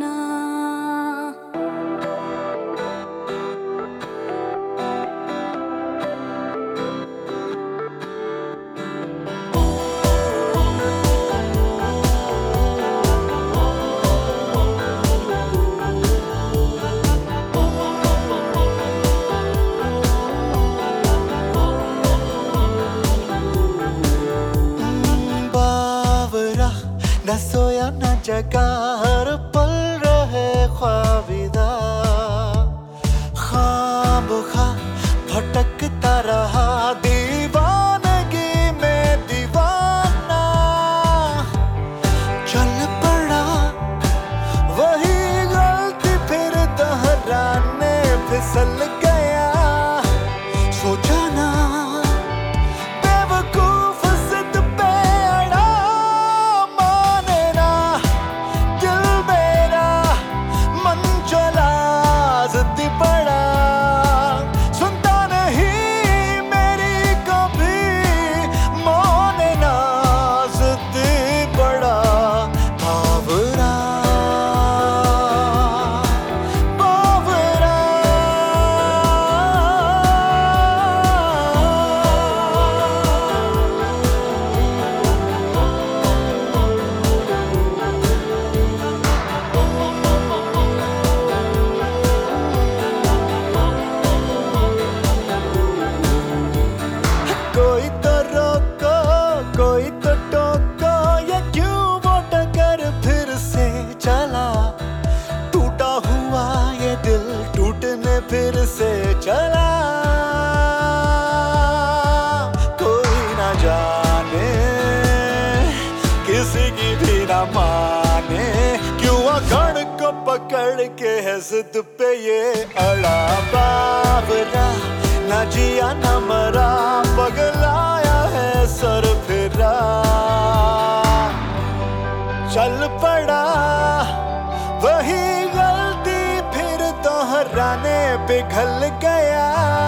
ना। बावरा न सोया न जगा, हर पल रहे ख्वाबिदा। खामखा भटकता रहा दीवानगी में दीवाना। चल पड़ा वही गलती फिर दोहराने, फिसल गया सोचा ना बेवकूफ जिद पे अड़ा। माने ना दिल मेरा, मन चला जिद्दी पड़ा। सुनता नहीं मेरी कभी, माने ना जिद्दी पड़ा। बावरा बावरा कोई तो रोको कोई तो टोको, ये क्यों वो टक्कर फिर से चला। टूटा हुआ ये दिल टूटने फिर से चला। कोई ना जाने किसी की भी ना माने, क्यों अकड़ को पकड़ के है जिद पे ये अड़ा। बावरा ना जिया ना मरा, पगलाया है सर फिरा। चल पड़ा वही गलती फिर दोहराने, पिघल गया